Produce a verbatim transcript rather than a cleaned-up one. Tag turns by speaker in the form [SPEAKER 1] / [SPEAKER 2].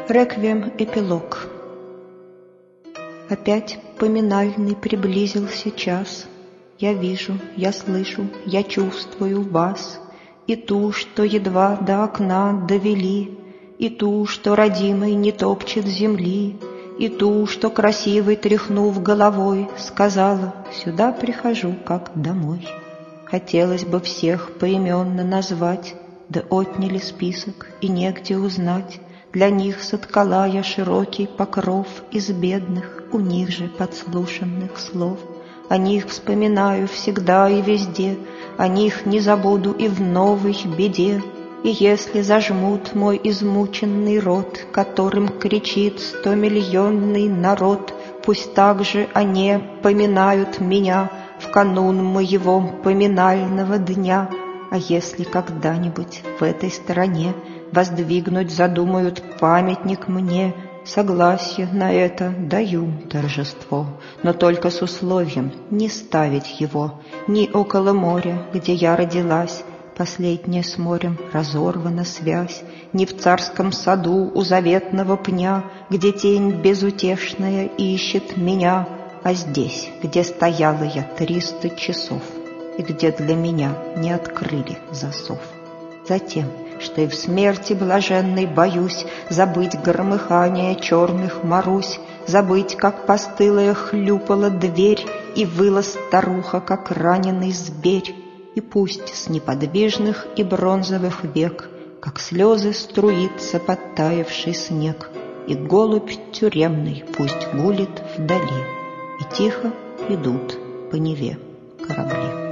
[SPEAKER 1] Реквием эпилог. Опять поминальный приблизился час. Я вижу, я слышу, я чувствую вас, и ту, что едва до окна довели, и ту, что родимой не топчет земли, и ту, что красивой тряхнув головой, сказала: «Сюда прихожу, как домой». Хотелось бы всех поименно назвать, да отняли список, и негде узнать. Для них соткала я широкий покров из бедных, у них же подслушанных слов. О них вспоминаю всегда и везде, о них не забуду и в новой беде. И если зажмут мой измученный рот, которым кричит стомиллионный народ, пусть также они поминают меня в канун моего поминального дня. А если когда-нибудь в этой стране воздвигнуть задумают памятник мне, согласие на это даю торжество, но только с условием не ставить его ни около моря, где я родилась, последняя с морем разорвана связь, ни в царском саду у заветного пня, где тень безутешная ищет меня, а здесь, где стояла я триста часов и где для меня не открыли засов. Затем, что и в смерти блаженной боюсь забыть громыхание черных Марусь, забыть, как постылая хлюпала дверь и выла старуха, как раненый зверь. И пусть с неподвижных и бронзовых век, как слезы, струится подтаявший снег, и голубь тюремный пусть гулит вдали, и тихо идут по Неве корабли.